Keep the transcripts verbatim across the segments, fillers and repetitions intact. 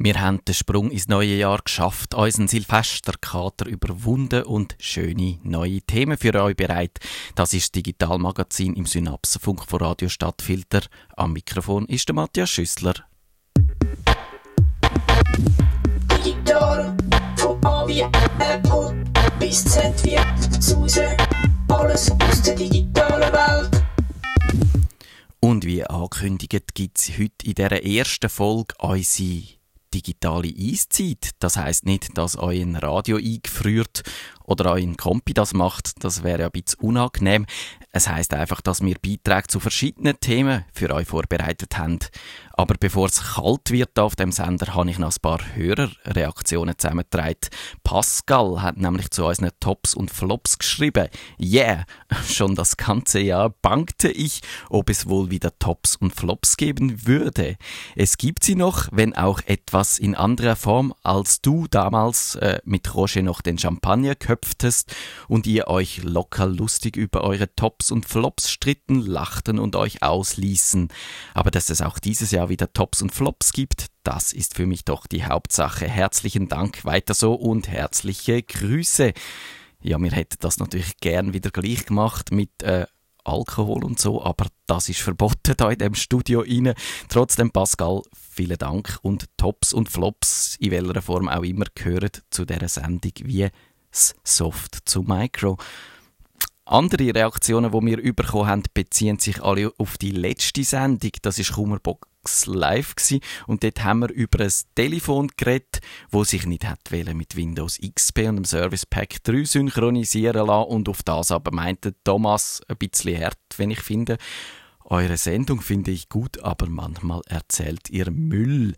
Wir haben den Sprung ins neue Jahr geschafft, unseren Silvesterkater überwunden und schöne neue Themen für euch bereit. Das ist das Digitalmagazin im Synapsenfunk von Radio Stadtfilter. Am Mikrofon ist der Matthias Schüssler. Digital, von A wie Apple bis Z wie Suse, alles aus der digitalen Welt. Und wie angekündigt gibt es heute in dieser ersten Folge unsere digitale Eiszeit. Das heisst nicht, dass euer Radio eingefriert oder euer Kompi das macht. Das wäre ja ein bisschen unangenehm. Es heisst einfach, dass wir Beiträge zu verschiedenen Themen für euch vorbereitet haben. Aber bevor es kalt wird auf dem Sender, habe ich noch ein paar Hörerreaktionen zusammengetragen. Pascal hat nämlich zu unseren Tops und Flops geschrieben. Yeah, schon das ganze Jahr bangte ich, ob es wohl wieder Tops und Flops geben würde. Es gibt sie noch, wenn auch etwas in anderer Form, als du damals äh, mit Roger noch den Champagner köpftest und ihr euch locker lustig über eure Tops und Flops stritten, lachten und euch ausließen. Aber dass es auch dieses Jahr wieder Tops und Flops gibt, das ist für mich doch die Hauptsache. Herzlichen Dank, weiter so und herzliche Grüße. Ja, wir hätten das natürlich gern wieder gleich gemacht mit äh, Alkohol und so, aber das ist verboten da in dem Studio rein. Trotzdem, Pascal, vielen Dank und Tops und Flops, in welcher Form auch immer, gehören zu dieser Sendung wie das Soft zu Micro. Andere Reaktionen, die wir bekommen haben, beziehen sich alle auf die letzte Sendung. Das war Kummerbox Live gewesen. Und dort haben wir über ein Telefon geredet, das sich nicht hat mit Windows X P und dem Service Pack drei synchronisieren lassen. Und auf das aber meinte Thomas ein bisschen hart, wenn ich finde. Eure Sendung finde ich gut, aber manchmal erzählt ihr Müll.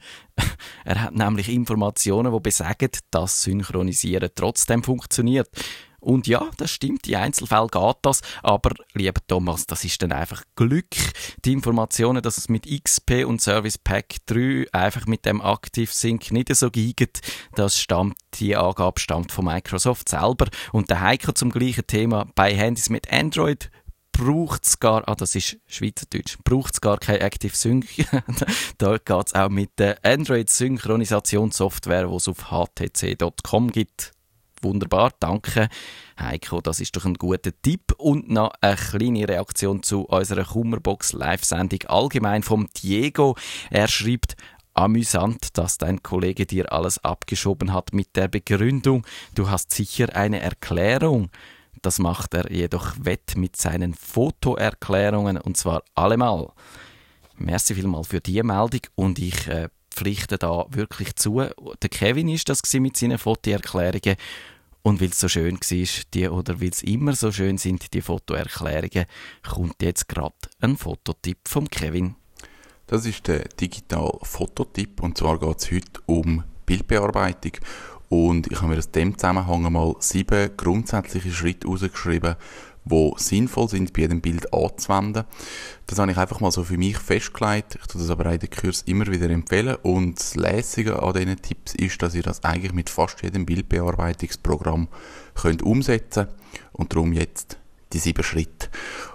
Er hat nämlich Informationen, die besagen, dass Synchronisieren trotzdem funktioniert. Und ja, das stimmt, in Einzelfällen geht das, aber, lieber Thomas, das ist dann einfach Glück. Die Informationen, dass es mit X P und Service Pack drei einfach mit dem Active Sync nicht so geht, das stammt, die Angabe stammt von Microsoft selber. Und der Heiko zum gleichen Thema, bei Handys mit Android braucht es gar, ah, das ist Schweizerdeutsch, braucht es gar kein Active Sync. Da geht es auch mit der Android-Synchronisationssoftware, die es auf h t c punkt com gibt. Wunderbar, danke Heiko, das ist doch ein guter Tipp. Und noch eine kleine Reaktion zu unserer Kummerbox Live-Sendung allgemein vom Diego. Er schreibt: Amüsant, dass dein Kollege dir alles abgeschoben hat mit der Begründung, du hast sicher eine Erklärung. Das macht er jedoch wett mit seinen Fotoerklärungen, und zwar allemal. Merci vielmals für diese Meldung und ich äh, pflichte da wirklich zu. Der Kevin ist das mit seinen Fotoerklärungen. Und weil es so schön war, die, oder weil es immer so schön sind, die Fotoerklärungen, kommt jetzt gerade ein Fototipp vom Kevin. Das ist der Digital-Fototipp, und zwar geht es heute um Bildbearbeitung. Und ich habe mir aus dem Zusammenhang mal sieben grundsätzliche Schritte herausgeschrieben, die sinnvoll sind, bei jedem Bild anzuwenden. Das habe ich einfach mal so für mich festgelegt. Ich tue das aber auch in den Kurs immer wieder empfehlen. Und das Lässige an diesen Tipps ist, dass ihr das eigentlich mit fast jedem Bildbearbeitungsprogramm könnt umsetzen könnt. Und darum jetzt die sieben Schritte.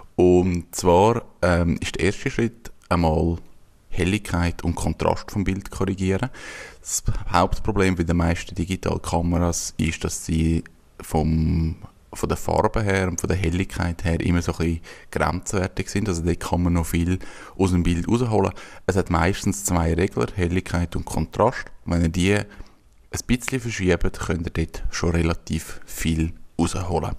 Und zwar ähm, ist der erste Schritt einmal Helligkeit und Kontrast vom Bild korrigieren. Das Hauptproblem bei den meisten Digitalkameras ist, dass sie vom, von der Farbe her und von der Helligkeit her immer so ein bisschen grenzwertig sind. Also dort kann man noch viel aus dem Bild rausholen. Es hat meistens zwei Regler, Helligkeit und Kontrast. Wenn ihr die ein bisschen verschiebt, könnt ihr dort schon relativ viel rausholen.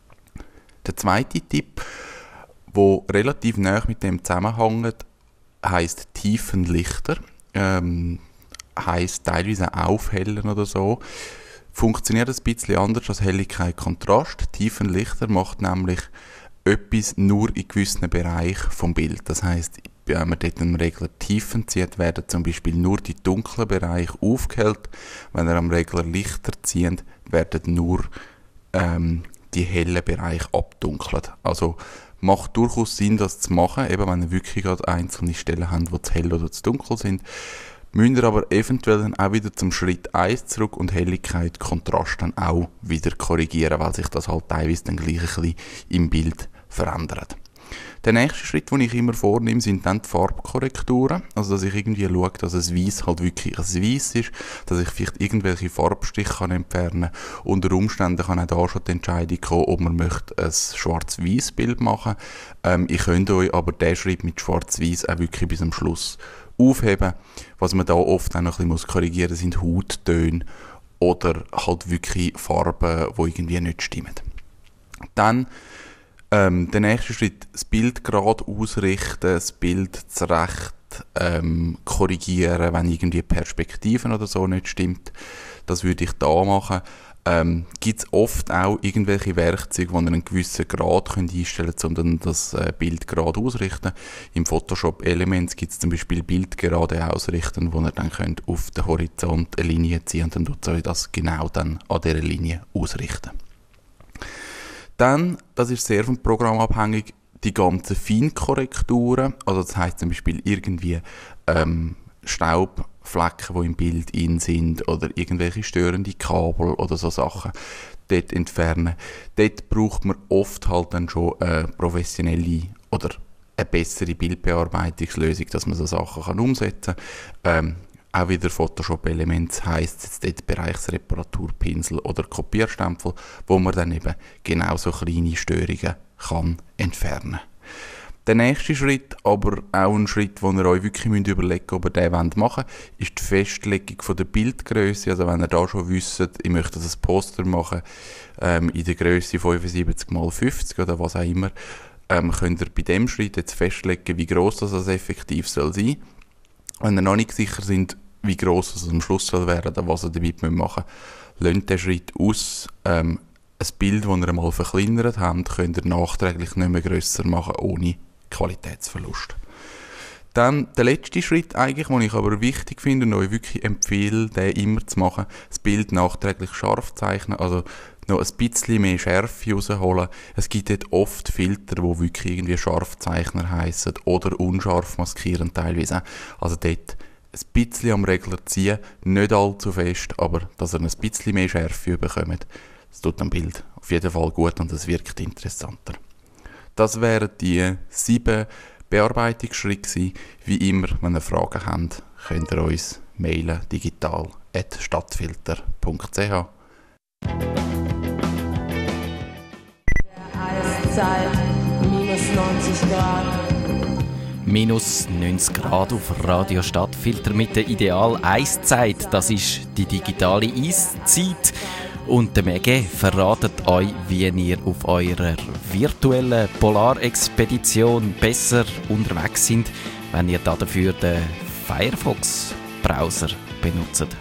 Der zweite Tipp, der relativ nah mit dem zusammenhängt, heisst Tiefenlichter, ähm, heisst teilweise aufhellen oder so. Funktioniert ein bisschen anders als Helligkeit, Kontrast. Tiefenlichter macht nämlich etwas nur in gewissen Bereichen vom Bild. Das heisst, wenn man dort einen Regler Tiefen zieht, werden zum Beispiel nur die dunklen Bereiche aufgehellt. Wenn ihr am Regler Lichter zieht, werden nur ähm, die hellen Bereiche abdunkelt. Also macht durchaus Sinn, das zu machen, eben wenn ihr wirklich gerade einzelne Stellen habt, die zu hell oder zu dunkel sind. Müsst ihr aber eventuell dann auch wieder zum Schritt eins zurück und Helligkeit, Kontrast dann auch wieder korrigieren, weil sich das halt teilweise dann gleich ein bisschen im Bild verändert. Der nächste Schritt, den ich immer vornehme, sind dann die Farbkorrekturen. Also, dass ich irgendwie schaue, dass ein Weiss halt wirklich ein Weiss ist, dass ich vielleicht irgendwelche Farbstiche kann entfernen kann. Unter Umständen kann auch da schon die Entscheidung kommen, ob man möchte ein Schwarz-Weiß-Bild machen möchte. Ähm, ich könnte euch aber diesen Schritt mit Schwarz-Weiß auch wirklich bis zum Schluss aufheben. Was man da oft auch noch ein bisschen korrigieren muss, sind Hauttöne oder halt wirklich Farben, die irgendwie nicht stimmen. Dann Ähm, der nächste Schritt, das Bild gerade ausrichten, das Bild zurecht ähm, korrigieren, wenn irgendwie Perspektiven oder so nicht stimmt. Das würde ich da machen. Ähm, gibt es oft auch irgendwelche Werkzeuge, die ihr einen gewissen Grad könnt einstellen könnt, um das äh, Bild gerade ausrichten. Im Photoshop Elements gibt es zum Beispiel Bild gerade ausrichten, wo ihr dann könnt auf den Horizont eine Linie ziehen und dann tut euch das genau dann an dieser Linie ausrichten. Dann, das ist sehr vom Programm abhängig, die ganzen Feinkorrekturen, also das heisst zum Beispiel irgendwie ähm, Staubflecken, die im Bild in sind oder irgendwelche störende Kabel oder so Sachen, dort entfernen. Dort braucht man oft halt dann schon eine professionelle oder eine bessere Bildbearbeitungslösung, dass man so Sachen kann umsetzen kann. Ähm, Auch wieder Photoshop Elements heisst jetzt dort Bereichsreparaturpinsel oder Kopierstempel, wo man dann eben genau so kleine Störungen kann entfernen. Der nächste Schritt, aber auch ein Schritt, wo ihr euch wirklich müsst überlegen müsst, ob ihr den machen wollt, ist die Festlegung von der Bildgröße. Also wenn ihr da schon wisst, ich möchte ein Poster machen ähm, in der Größe fünfundsiebzig mal fünfzig oder was auch immer, ähm, könnt ihr bei dem Schritt jetzt festlegen, wie gross das also effektiv soll sein. Wenn ihr noch nicht sicher seid, wie gross es am Schluss soll werden, was ihr damit machen müsst, lasst den Schritt aus. Ähm, ein Bild, das ihr einmal verkleinert habt, könnt ihr nachträglich nicht mehr grösser machen, ohne Qualitätsverlust. Dann der letzte Schritt eigentlich, den ich aber wichtig finde und euch wirklich empfehle, den immer zu machen, das Bild nachträglich scharf zeichnen, also noch ein bisschen mehr Schärfe rausholen. Es gibt dort oft Filter, die wirklich irgendwie Scharfzeichner heissen oder unscharf maskieren teilweise. Also dort ein bisschen am Regler ziehen, nicht allzu fest, aber dass ihr ein bisschen mehr Schärfe bekommt. Das tut am Bild auf jeden Fall gut und es wirkt interessanter. Das wären die sieben Bearbeitungsschritte gewesen. Wie immer, wenn ihr Fragen habt, könnt ihr uns mailen digital at stadtfilter punkt c h. Eiszeit, minus neunzig Grad. Minus neunzig Grad auf Radio Stadtfilter mit der Ideal-Eiszeit. Das ist die digitale Eiszeit. Und der Mege verratet euch, wie ihr auf eurer virtuellen Polarexpedition besser unterwegs sind, wenn ihr dafür den Firefox-Browser benutzt.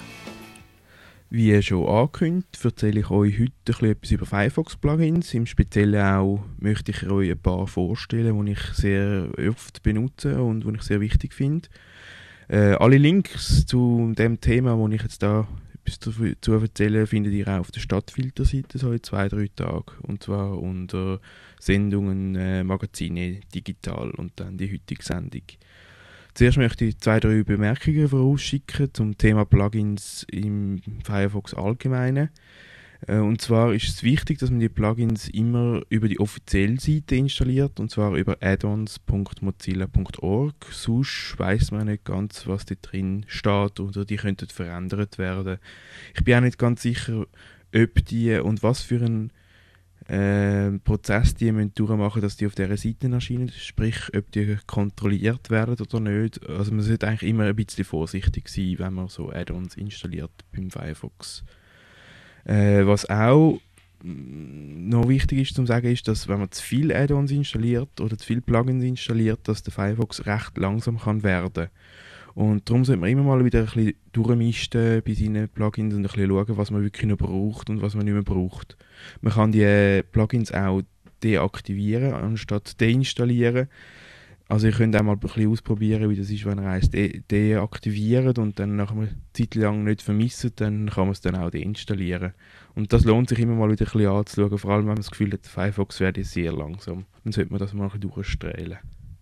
Wie schon angekündigt, erzähle ich euch heute etwas über Firefox-Plugins. Im Speziellen auch möchte ich euch ein paar vorstellen, die ich sehr oft benutze und die ich sehr wichtig finde. Äh, alle Links zu dem Thema, wo ich jetzt da etwas dazu erzähle, findet ihr auch auf der Stadtfilter-Seite so in zwei, drei Tagen. Und zwar unter Sendungen, äh, Magazine, digital und dann die heutige Sendung. Zuerst möchte ich zwei, drei Bemerkungen vorausschicken zum Thema Plugins im Firefox allgemein. Und zwar ist es wichtig, dass man die Plugins immer über die offizielle Seite installiert, und zwar über addons punkt mozilla punkt org. Sonst weiss man nicht ganz, was da drin steht, oder die könnten verändert werden. Ich bin auch nicht ganz sicher, ob die und was für ein Äh, Prozess, die müssen durchmachen, dass die auf dieser Seite erscheinen, sprich, ob die kontrolliert werden oder nicht. Also man sollte eigentlich immer ein bisschen vorsichtig sein, wenn man so Add-ons installiert beim Firefox. Äh, was auch noch wichtig ist zu sagen, ist, dass wenn man zu viele Add-ons installiert oder zu viele Plugins installiert, dass der Firefox recht langsam kann werden. Und darum sollte man immer mal wieder ein bisschen durchmisten bei seinen Plugins und ein bisschen schauen, was man wirklich noch braucht und was man nicht mehr braucht. Man kann die Plugins auch deaktivieren, anstatt deinstallieren. Also ihr könnt auch mal ein bisschen ausprobieren, wie das ist, wenn ihr eins de- deaktiviert und dann nach einer Zeit lang nicht vermisst, dann kann man es dann auch deinstallieren. Und das lohnt sich immer mal wieder ein bisschen anzuschauen, vor allem wenn man das Gefühl hat, der Firefox werde sehr langsam. Dann sollte man das mal ein bisschen durchstrahlen.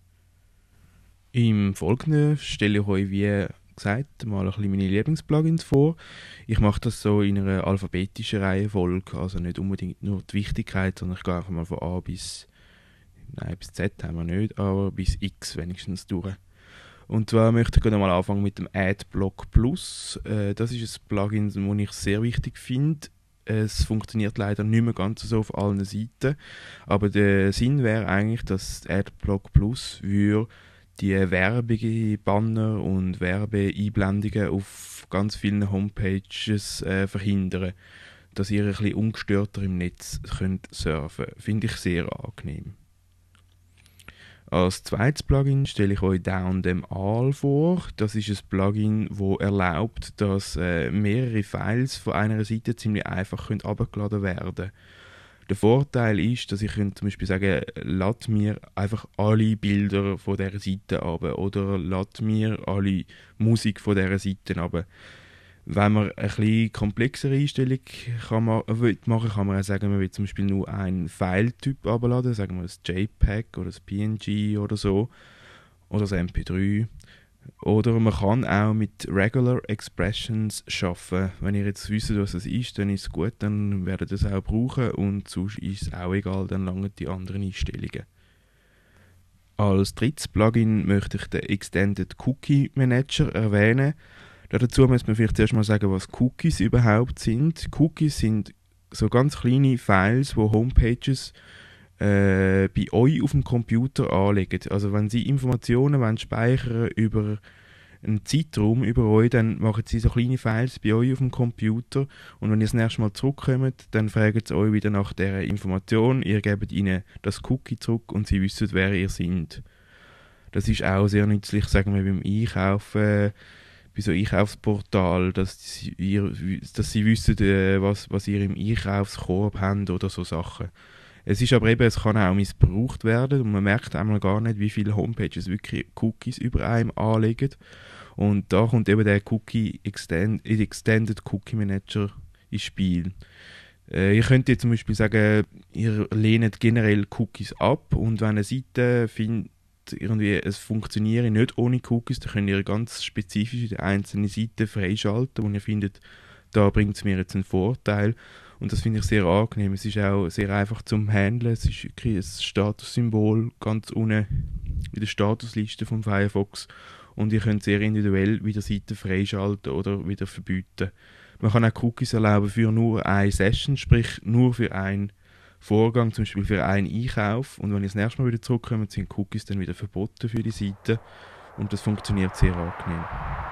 Im Folgenden stelle ich euch, wie gesagt, mal ein bisschen meine Lieblingsplugins vor. Ich mache das so in einer alphabetischen Reihenfolge, also nicht unbedingt nur die Wichtigkeit, sondern ich gehe einfach mal von A bis nein, bis Z haben wir nicht, aber bis X wenigstens durch. Und zwar möchte ich mal anfangen mit dem Adblock Plus. Äh, das ist ein Plugin, das ich sehr wichtig finde. Es funktioniert leider nicht mehr ganz so auf allen Seiten, aber der Sinn wäre eigentlich, dass Adblock Plus würde die Werbung, Banner und Werbeeinblendungen auf ganz vielen Homepages äh, verhindern, dass ihr ein bisschen ungestörter im Netz könnt surfen könnt. Finde ich sehr angenehm. Als zweites Plugin stelle ich euch Down Them All vor. Das ist ein Plugin, das erlaubt, dass äh, mehrere Files von einer Seite ziemlich einfach heruntergeladen werden können. Der Vorteil ist, dass ich zum Beispiel sagen kann, lad mir einfach alle Bilder von dieser Seite runter oder lad mir alle Musik von dieser Seite runter. Wenn man eine etwas komplexere Einstellung kann man, will machen kann, man auch sagen, man will zum Beispiel nur einen File-Typ abladen, sagen wir ein JPEG oder ein P N G oder so, oder ein M P drei. Oder man kann auch mit Regular Expressions arbeiten. Wenn ihr jetzt wisst, was das ist, dann ist es gut, dann werdet ihr es auch brauchen und sonst ist es auch egal, dann langen die anderen Einstellungen. Als drittes Plugin möchte ich den Extended Cookie Manager erwähnen. Dazu muss man vielleicht zuerst mal sagen, was Cookies überhaupt sind. Cookies sind so ganz kleine Files, wo Homepages äh, bei euch auf dem Computer anlegen. Also wenn sie Informationen wollen speichern über einen Zeitraum über euch, dann machen sie so kleine Files bei euch auf dem Computer und wenn ihr das nächste Mal zurückkommt, dann fragen sie euch wieder nach dieser Information. Ihr gebt ihnen das Cookie zurück und sie wissen, wer ihr seid. Das ist auch sehr nützlich, sagen wir, beim Einkaufen, bei so Einkaufsportal, dass sie, ihr, dass sie wissen, äh, was, was ihr im Einkaufskorb habt oder so Sachen. Es ist aber eben, es kann auch missbraucht werden und man merkt einmal gar nicht, wie viele Homepages wirklich Cookies über einem anlegen. Und da kommt eben der Cookie Extend, Extended Cookie Manager ins Spiel. Äh, ihr könnt jetzt zum Beispiel sagen, ihr lehnt generell Cookies ab und wenn eine Seite findet, irgendwie es funktioniert nicht ohne Cookies, dann könnt ihr ganz spezifisch die einzelnen Seiten freischalten und ihr findet, da bringt es mir jetzt einen Vorteil und das finde ich sehr angenehm. Es ist auch sehr einfach zum Handeln, es ist wirklich ein Statussymbol ganz unten in der Statusliste vom Firefox und ihr könnt sehr individuell wieder Seiten freischalten oder wieder verbieten. Man kann auch Cookies erlauben für nur eine Session, sprich nur für ein Vorgang, zum Beispiel für einen Einkauf. Und wenn ihr das nächste Mal wieder zurückkommt, sind Cookies dann wieder verboten für die Seite. Und das funktioniert sehr angenehm.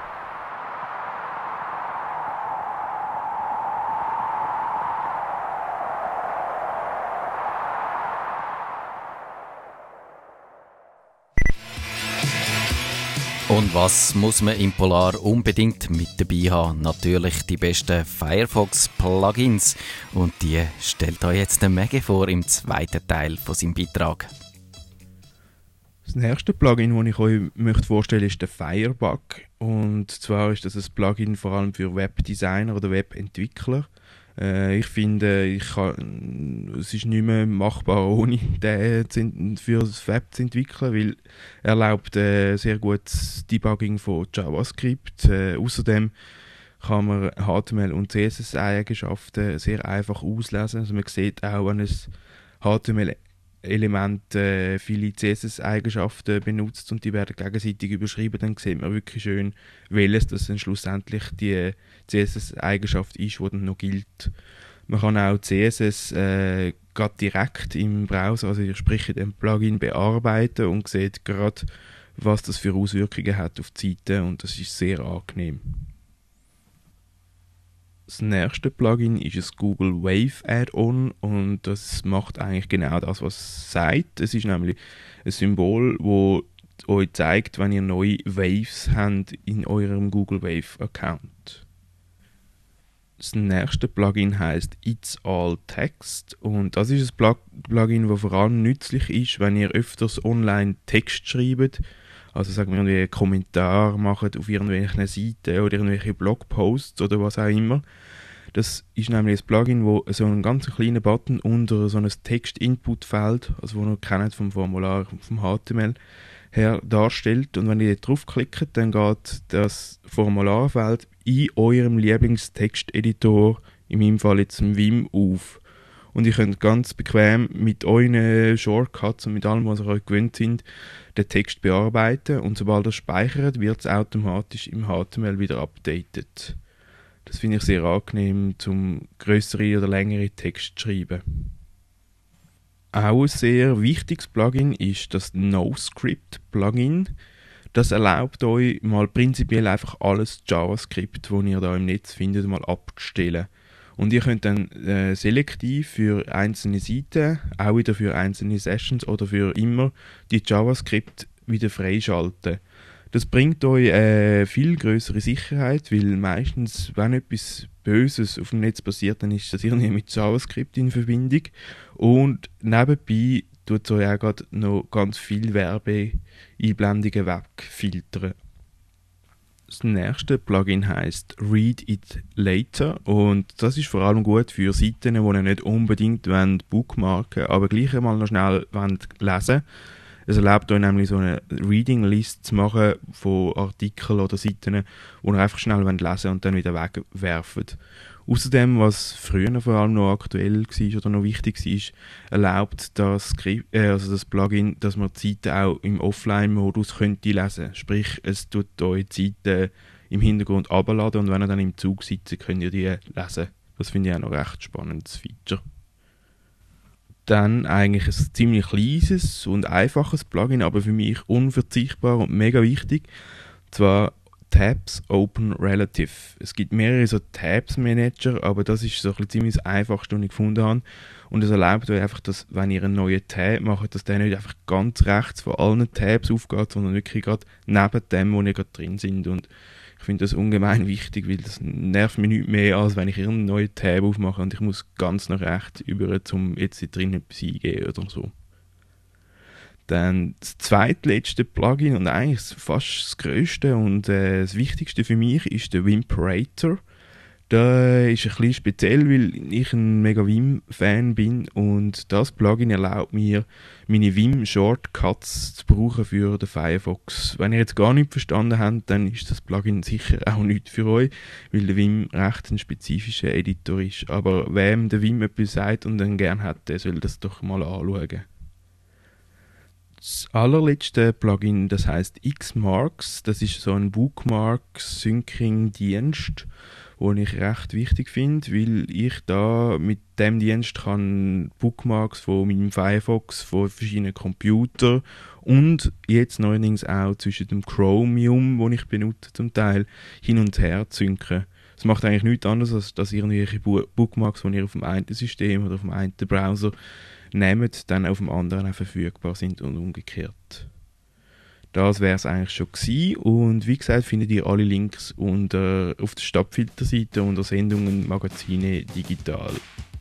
Und was muss man im Polar unbedingt mit dabei haben? Natürlich die besten Firefox-Plugins. Und die stellt euch jetzt der Mege vor im zweiten Teil von seinem Beitrag. Das nächste Plugin, das ich euch möchte vorstellen möchte, ist der Firebug. Und zwar ist das ein Plugin vor allem für Webdesigner oder Webentwickler. Äh, ich finde, ich kann, es ist nicht mehr machbar, ohne den für das Web zu entwickeln, weil er erlaubt äh, sehr gutes Debugging von JavaScript. Äh, außerdem kann man H T M L und C S S-Eigenschaften sehr einfach auslesen. Also man sieht auch, wenn es H T M L-Element äh, viele C S S-Eigenschaften benutzt und die werden gegenseitig überschrieben, dann sieht man wirklich schön, welches das dann schlussendlich die C S S-Eigenschaft ist, die dann noch gilt. Man kann auch C S S äh, gerade direkt im Browser, also ihr spricht dem Plugin bearbeiten und sieht gerade, was das für Auswirkungen hat auf die Seite und das ist sehr angenehm. Das nächste Plugin ist ein Google Wave Add-on und das macht eigentlich genau das, was es sagt. Es ist nämlich ein Symbol, das euch zeigt, wenn ihr neue Waves habt in eurem Google Wave Account. Das nächste Plugin heisst It's All Text und das ist ein Plugin, das vor allem nützlich ist, wenn ihr öfters online Text schreibt. Also sagen wir, irgendwie einen Kommentar machen auf irgendwelchen Seiten oder irgendwelche Blogposts oder was auch immer. Das ist nämlich ein Plugin, wo so einen ganz kleinen Button unter so ein Text-Input-Feld, also wo ihr kennt vom Formular, vom H T M L her, darstellt. Und wenn ihr da draufklickt, dann geht das Formularfeld in eurem Lieblingstexteditor, in meinem Fall jetzt im Vim, auf. Und ihr könnt ganz bequem mit euren Shortcuts und mit allem, was ihr euch gewöhnt sind, den Text bearbeiten. Und sobald ihr speichert, wird es automatisch im H T M L wieder updated. Das finde ich sehr angenehm, um grössere oder längere Texte zu schreiben. Auch ein sehr wichtiges Plugin ist das NoScript-Plugin. Das erlaubt euch mal prinzipiell einfach alles JavaScript, das ihr da im Netz findet, mal abzustellen. Und ihr könnt dann äh, selektiv für einzelne Seiten, auch wieder für einzelne Sessions oder für immer, die JavaScript wieder freischalten. Das bringt euch äh, viel größere Sicherheit, weil meistens, wenn etwas Böses auf dem Netz passiert, dann ist das irgendwie mit JavaScript in Verbindung. Und nebenbei tut es euch auch gerade noch ganz viele Werbeeinblendungen wegfiltern. Das nächste Plugin heisst Read It Later und das ist vor allem gut für Seiten, die ihr nicht unbedingt bookmarken wollt, aber gleich einmal noch schnell lesen wollt. Es erlaubt euch nämlich so eine Reading List zu machen von Artikeln oder Seiten, die ihr einfach schnell lesen wollt und dann wieder wegwerft. Außerdem, was früher vor allem noch aktuell war oder noch wichtig war, erlaubt das, Skript, äh, also das Plugin, dass man die Seiten auch im Offline-Modus könnte lesen. Sprich, es tut euch die Seiten im Hintergrund abladen und wenn ihr dann im Zug sitzt, könnt ihr die lesen. Das finde ich auch noch ein recht spannendes Feature. Dann eigentlich ein ziemlich kleines und einfaches Plugin, aber für mich unverzichtbar und mega wichtig. Und zwar Tabs Open Relative. Es gibt mehrere so Tabs Manager, aber das ist so ein ziemlich das Einfachste, was ich gefunden habe. Und es erlaubt euch einfach, dass, wenn ihr einen neuen Tab macht, dass der nicht einfach ganz rechts von allen Tabs aufgeht, sondern wirklich gerade neben dem, wo ihr gerade drin sind. Und ich finde das ungemein wichtig, weil das nervt mich nicht mehr, als wenn ich irgendeinen neuen Tab aufmache und ich muss ganz nach rechts über, um jetzt drin etwas eingeben oder so. Dann das zweitletzte Plugin und eigentlich fast das grösste und äh, das wichtigste für mich ist der Wimperator. Der ist ein bisschen speziell, weil ich ein mega Vim-Fan bin und das Plugin erlaubt mir, meine Vim-Shortcuts zu brauchen für den Firefox. Wenn ihr jetzt gar nicht verstanden habt, dann ist das Plugin sicher auch nicht für euch, weil der Vim recht ein spezifischer Editor ist. Aber wem der Vim etwas sagt und dann gerne hat, der soll das doch mal anschauen. Das allerletzte Plugin, das heißt Xmarks, das ist so ein Bookmark-Syncing-Dienst, den ich recht wichtig finde, weil ich da mit dem Dienst kann Bookmarks von meinem Firefox, von verschiedenen Computern und jetzt neuerdings auch zwischen dem Chromium, das ich benutze zum Teil, hin und her synken. Es macht eigentlich nichts anderes, als dass irgendwelche Bookmarks, die ihr auf dem einen System oder auf dem einen Browser nehmt, dann auf dem anderen auch verfügbar sind und umgekehrt. Das wäre es eigentlich schon gewesen. Und wie gesagt, findet ihr alle Links unter, auf der Stadtfilterseite unter Sendungen, Magazine, digital.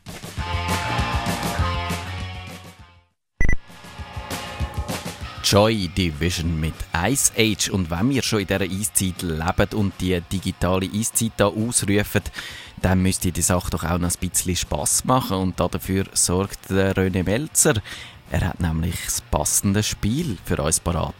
Joy Division mit Ice Age. Und wenn wir schon in dieser Eiszeit leben und die digitale Eiszeit hier ausrufen, dann müsste die Sache doch auch noch ein bisschen Spass machen. Und dafür sorgt der René Melzer. Er hat nämlich das passende Spiel für uns parat.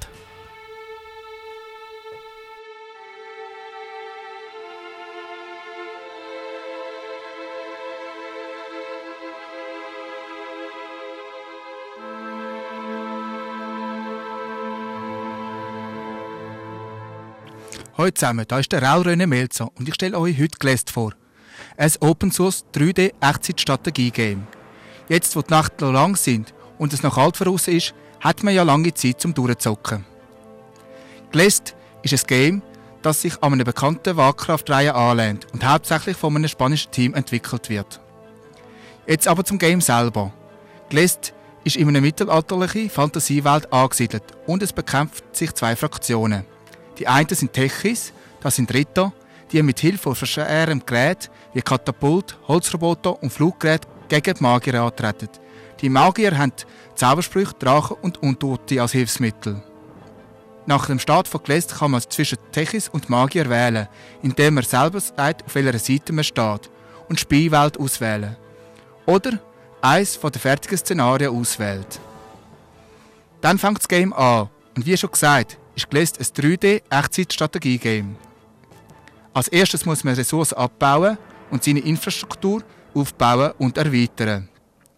Hallo zusammen, da ist der Raul René Melzer und ich stelle euch heute Glest vor. Ein Open-Source drei D-Echtzeit-Strategie-Game. Jetzt, wo die Nacht noch lang sind und es noch kalt voraus ist, hat man ja lange Zeit zum Durchzocken. Glest ist ein Game, das sich an eine bekannte Warcraft-Reihe anlehnt und hauptsächlich von einem spanischen Team entwickelt wird. Jetzt aber zum Game selber. Glest ist in einer mittelalterlichen Fantasiewelt angesiedelt und es bekämpft sich zwei Fraktionen. Die einen sind Techis, das sind Ritter, die mit Hilfe von schweren Geräten wie Katapult, Holzroboter und Fluggeräte gegen die Magier antreten. Die Magier haben Zaubersprüche, Drachen und Untote als Hilfsmittel. Nach dem Start von Glest kann man zwischen Techis und Magier wählen, indem man selber sagt, auf welcher Seite man steht, und die Spielwelt auswählen. Oder eines der fertigen Szenarien auswählt. Dann fängt das Game an und wie schon gesagt, ist Glest ein drei D-Echtzeit-Strategie-Game. Als erstes muss man Ressourcen abbauen und seine Infrastruktur aufbauen und erweitern.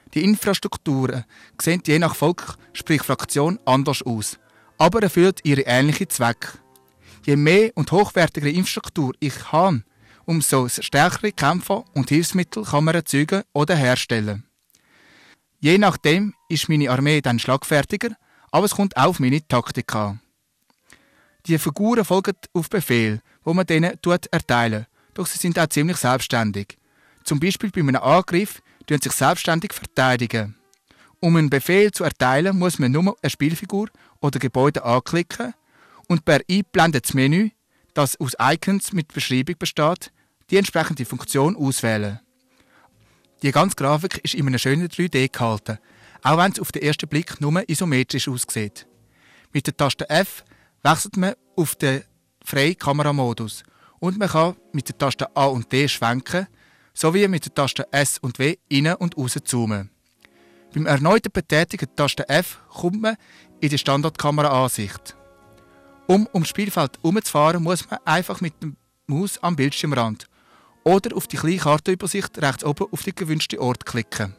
Die Infrastrukturen sehen je nach Volk, sprich Fraktion, anders aus, aber erfüllt ihre ähnlichen Zwecke. Je mehr und hochwertigere Infrastruktur ich habe, umso stärkere Kämpfer und Hilfsmittel kann man erzeugen oder herstellen. Je nachdem ist meine Armee dann schlagfertiger, aber es kommt auch auf meine Taktik an. Die Figuren folgen auf Befehl, wo man denen erteilen, doch sie sind auch ziemlich selbstständig. Zum Beispiel bei einem Angriff tun sich selbstständig verteidigen. Um einen Befehl zu erteilen, muss man nur eine Spielfigur oder Gebäude anklicken und per eingeblendetes Menü, das aus Icons mit Beschreibung besteht, die entsprechende Funktion auswählen. Die ganze Grafik ist in einem schönen drei D gehalten, auch wenn es auf den ersten Blick nur isometrisch aussieht. Mit der Taste F wechselt man auf den Freikameramodus und man kann mit der Taste A und D schwenken, sowie mit der Taste S und W rein und raus zoomen. Beim erneuten Betätigen der Taste F kommt man in die Standardkameraansicht. Um ums Spielfeld herumzufahren, muss man einfach mit der Maus am Bildschirmrand oder auf die kleine Kartenübersicht rechts oben auf den gewünschten Ort klicken.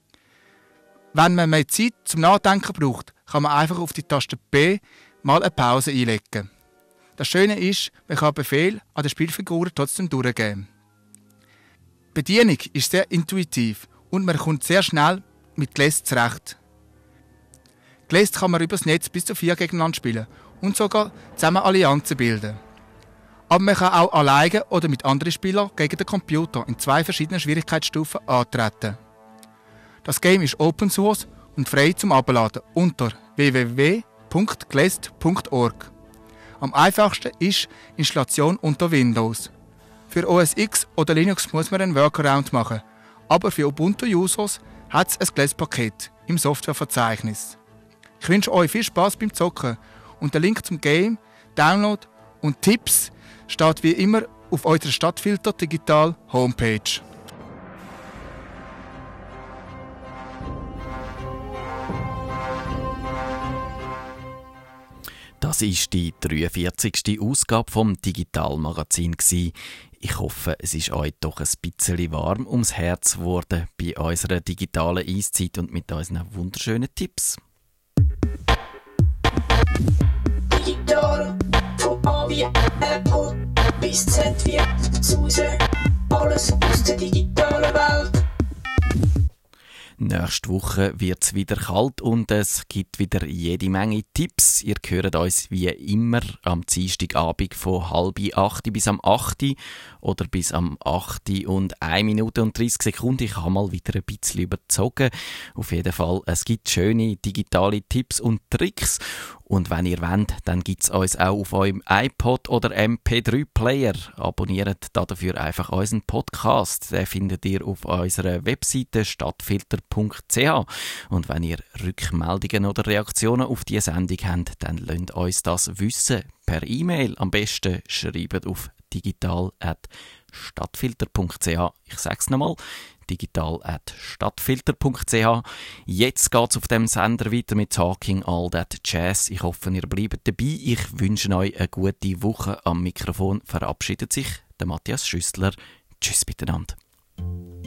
Wenn man mehr Zeit zum Nachdenken braucht, kann man einfach auf die Taste B mal eine Pause einlegen. Das Schöne ist, man kann Befehl an den Spielfiguren trotzdem durchgeben. Die Bedienung ist sehr intuitiv und man kommt sehr schnell mit Glest zurecht. Glest kann man übers Netz bis zu vier gegeneinander spielen und sogar zusammen Allianzen bilden. Aber man kann auch alleine oder mit anderen Spielern gegen den Computer in zwei verschiedenen Schwierigkeitsstufen antreten. Das Game ist Open Source und frei zum Abladen unter w w w punkt glest punkt org. Am einfachsten ist Installation unter Windows. Für O S X oder Linux muss man einen Workaround machen, aber für Ubuntu-Users hat es ein Glest-Paket im Softwareverzeichnis. Ich wünsche euch viel Spaß beim Zocken und der Link zum Game, Download und Tipps steht wie immer auf eurer Stadtfilter Digital Homepage. Das war die dreiundvierzigste Ausgabe vom Digitalmagazin. Ich hoffe, es ist euch doch ein bisschen warm ums Herz geworden bei unserer digitalen Eiszeit und mit unseren wunderschönen Tipps. Digital, von A wie Apple bis Z wie Suse, alles aus der digitalen Welt. Nächste Woche wird es wieder kalt und es gibt wieder jede Menge Tipps. Ihr hört uns wie immer am Dienstagabend von halb acht bis am acht oder bis am acht und eine Minute und dreißig Sekunden. Ich habe mal wieder ein bisschen überzogen. Auf jeden Fall, es gibt schöne digitale Tipps und Tricks. Und wenn ihr wollt, dann gibt es uns auch auf eurem iPod oder M P drei Player. Abonniert dafür einfach unseren Podcast. Den findet ihr auf unserer Webseite stadtfilter punkt c h. Und wenn ihr Rückmeldungen oder Reaktionen auf diese Sendung habt, dann lasst uns das wissen. Per E-Mail am besten schreibt auf digital at stadtfilter punkt c h. Ich sage es nochmal. digital at stadtfilter punkt c h. Jetzt geht es auf dem Sender weiter mit Talking All That Jazz. Ich hoffe, ihr bleibt dabei. Ich wünsche euch eine gute Woche. Am Mikrofon verabschiedet sich der Matthias Schüssler. Tschüss miteinander.